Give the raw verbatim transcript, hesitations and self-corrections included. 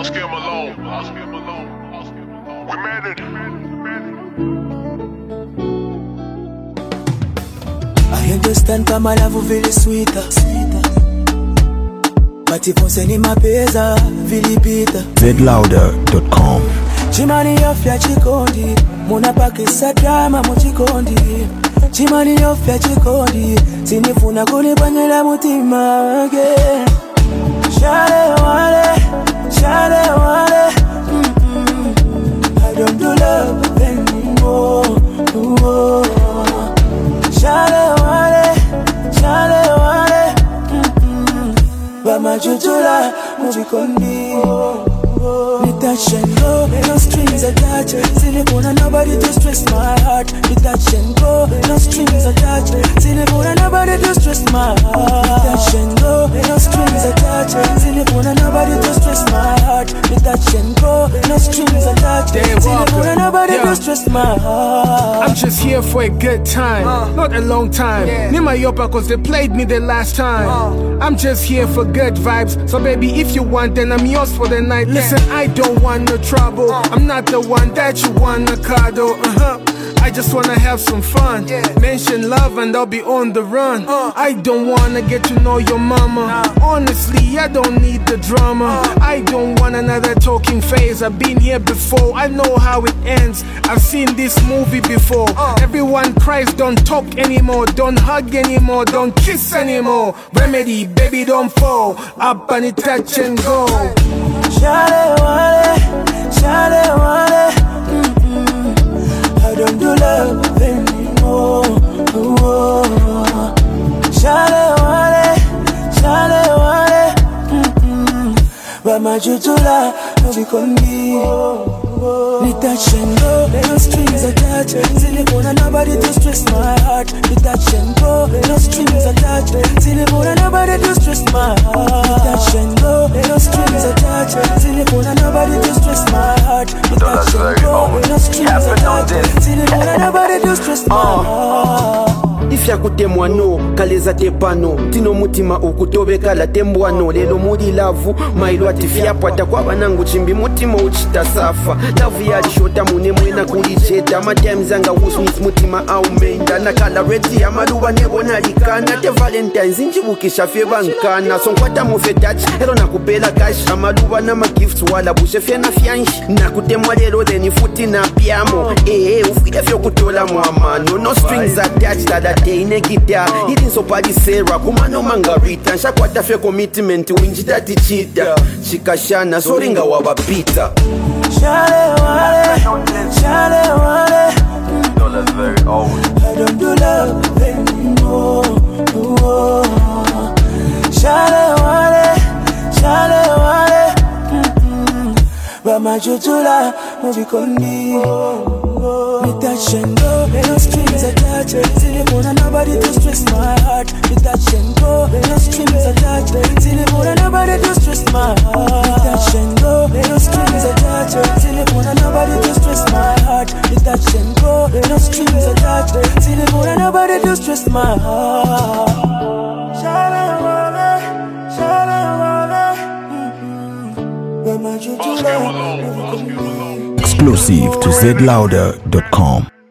Oscar Malone. Oscar Malone. Oscar Malone. We made it. I understand kama love vile sweeter, sweeter. But if once ni mapeza vilipita. zed louder dot com. Chimani yofya chikondi, muna pakisa drama muchikondi. Chimani yofya chikondi, sinifuna kunipanyela mutima again. Shale wale, shale wale, mm-mm. I don't do love anymore. Ooh. Shale wale, shale wale, mm-mm. Bama jujula, mujikondi. Me touch and go, no strings attached. Silipuna nobody to stress my heart. Me touch and go, no strings attached. Silipuna nobody to stress my heart. Me touch and go, no strings attached. Silipuna nobody to stress my heart. Me touch and go, no strings attached. Silipuna nobody to stress my heart. I'm just here for a good time, uh, not a long time. Yeah. Need my yopa cause they played me the last time. Uh, I'm just here for good vibes. So baby, if you want, then I'm yours for the night. Yeah. Listen, I don't want no trouble. uh, I'm not the one that you wanna cuddle. Uh-huh. I just wanna have some fun. Yeah. Mention love and I'll be on the run. uh, I don't wanna get to know your mama. nah. Honestly, I don't need the drama. uh, I don't want another talking phase. I've been here before, I know how it ends. I've seen this movie before. uh, Everyone cries, don't talk anymore. Don't hug anymore, don't kiss anymore. Remedy, baby, don't fall. Up and it touch and go. Shale wale, shale wale, mm-mm. I don't do love anymore. Ooh. Shale wale, shale wale, mm-mm. Bama jujula, mujikondi. Me touch and go, no strings attached. Silipuna nobody to stress my heart. Me touch and go, no strings attached. Silipuna nobody to stress my heart. Me touch and go, no strings attached. Silipuna nobody to stress my heart. Me touch and go, no strings attached. Silipuna nobody to stress my heart. Ifya kutemwano, kaleza tepano. Tino mutima ukutobeka la tembwano. Lelo mudi lavu, mailu atifya pata kwa banangu chimbi mutima uchita safa. Lavu ya lishota mune mwena kulicheta. Matiam zanga usmis mutima au menda. Nakala reti ya maluwa nebona likana. Te valentines injibukisha feba nkana. Sonkwata mufetachi, helo nakupela cash. Amaluwa na magifts wala bushe na fianshi. Nakutemwa lelo deni futi na piamo. Eh eh ufide fyo kutola mwamano. No strings attached tada ine guitar. Hidin so padi Sarah kumano Margarita. Shakwata fe commitment winjita tichita. Shikashana soringa wabapita. Shale wale, shale wale, mm-mm. No, that's very old. I don't do love anymore. Ooh. Shale wale, shale wale, mm-mm. Bama jujula, mujikondi. Me touch and go, no strings attached. Silipuna nobody to stress my heart. Me touch and go, no strings attached. Silipuna nobody to stress my heart. Me touch and go, no strings attached. Silipuna nobody to stress my heart. Me touch and go, no strings attached. Silipuna nobody to stress my heart. Shale wale, shale wale, mm-mm. Bama jujula. Exclusive to zed louder dot com.